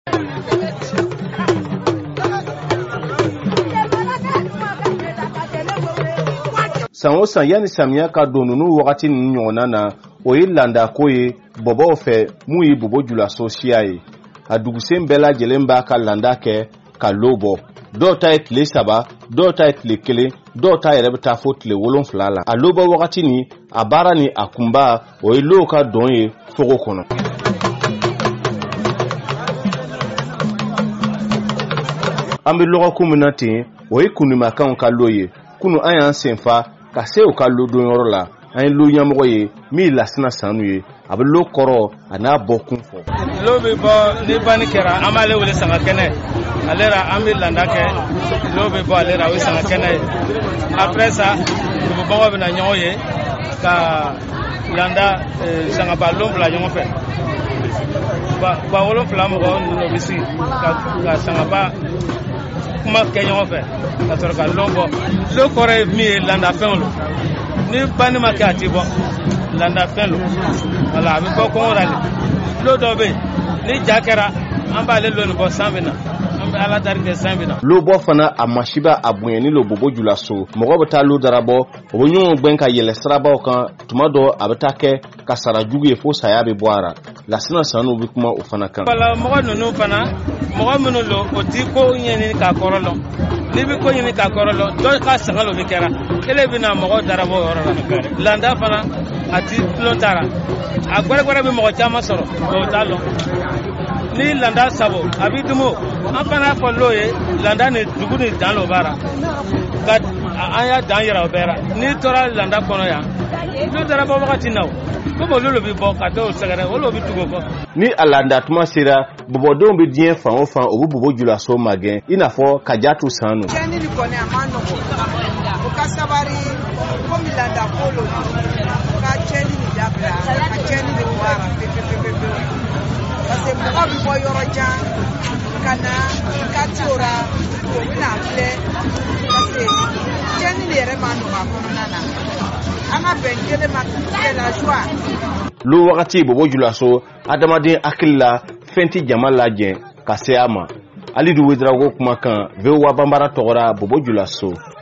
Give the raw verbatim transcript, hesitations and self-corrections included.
san o san yani samiya ka don nunu wagati ninnu ɲɔgɔnna na o ye landa ko ye bɔbɔw fɛ mun ye bobo julaso siya ye a dugusen bɛɛ lajɛlen b'a ka landa kɛ ka lo bɔ dɔw ta ye tile saba dɔw ta ye tile kelen dɔw ta yɛrɛ bɛ taa fo tile wolonfila la a lobɔ wagati ni a baara ni a kunba o ye low ka dɔn ye fogo kɔnɔ. An bɛ lɔgɔkun min na ten o ye kunimakanw ka lo ye kunu an y'an senfa ka se u ka lo donyɔrɔ la an ye lo ɲɛmɔgɔ ye min lasina sanu ye a bɛ lo kɔrɔ a n'a bɔ kun fɔ. Lo bɛ bɔ ni banni kɛra an b'ale wele sanga kɛnɛ ale la an bɛ landa kɛ lo bɛ bɔ ale la o ye sanga kɛnɛ ye après ça dugubagaw bɛ na ɲɔgɔn ye ka landa sangaba lo bila ɲɔgɔn fɛ ba wolonfila mɔgɔ ninnu bɛ sigi ka sangaba kuma kɛ ɲɔgɔn fɛ ka sɔrɔ ka lo bɔ lo kɔrɔ ye min ye landafɛnw lo ni banni ma kɛ a ti bɔ landafɛn lo wala a bɛ bɔ kɔngɔ la de lo dɔ bɛ yen ni ja kɛra an b'ale lo nin bɔ san bɛ na an bɛ ala dari kɛ san bɛ na. Lo bɔ fana a masiba a bonyani lo bobo julaso mɔgɔ bɛ taa lo darabɔ o bɛ ɲɔgɔn gbɛn ka yɛlɛ sirabaw kan tuma dɔ a bɛ taa kɛ ka sara jugu ye fo saya bɛ bɔ a ra lasina sanu bɛ kuma o fana kan. Wala mɔgɔ ninnu fana mɔgɔ minnu lo o ti ko ɲɛɲini k'a kɔrɔ lɔ n'i bɛ ko ɲini k'a kɔrɔ lɔ dɔ ka sanga lo bɛ kɛra kelen bɛ na mɔgɔ darabɔ o yɔrɔ la landa fana a ti tulon tara a gbɛrɛgbɛrɛ bɛ mɔgɔ caman sɔrɔ o t'a lɔ ni landa sabo a bɛ dumo an fana fɔ lo ye landa ni dugu ni dan lo b'a ra ka an y'a dan yira o bɛɛ ra n'i tora landa kɔnɔ yan n'o darabɔ wagati na o komi olu bɛ bɔ ka taa o sɛgɛrɛ olu bɛ tugu o kɔ. Ni a landa tuma sera bɔbɔdenw bɛ diɲɛ fan o fan o bɛ bobo julaso magɛn i n'a fɔ ka ja tu sanu. Cɛnni ni kɔni a ma nɔgɔ o ka sabari komi landa ko lo o ka cɛnni ni dabila a cɛnni de bɔ a ra pepepepepe parce que mɔgɔ bɛ bɔ yɔrɔ jan ka na ka ti o ra o bɛna filɛ parce que cɛnni de yɛrɛ ma nɔgɔ a kɔnɔna na an ka bɛn kelen ma c'est la joie. Lo wagati bobo julaso adamaden hakili la fɛn ti jama lajɛ ka se a ma. Ali du Wedrago kumakan V O A Banbara tɔgɔra bobo julaso.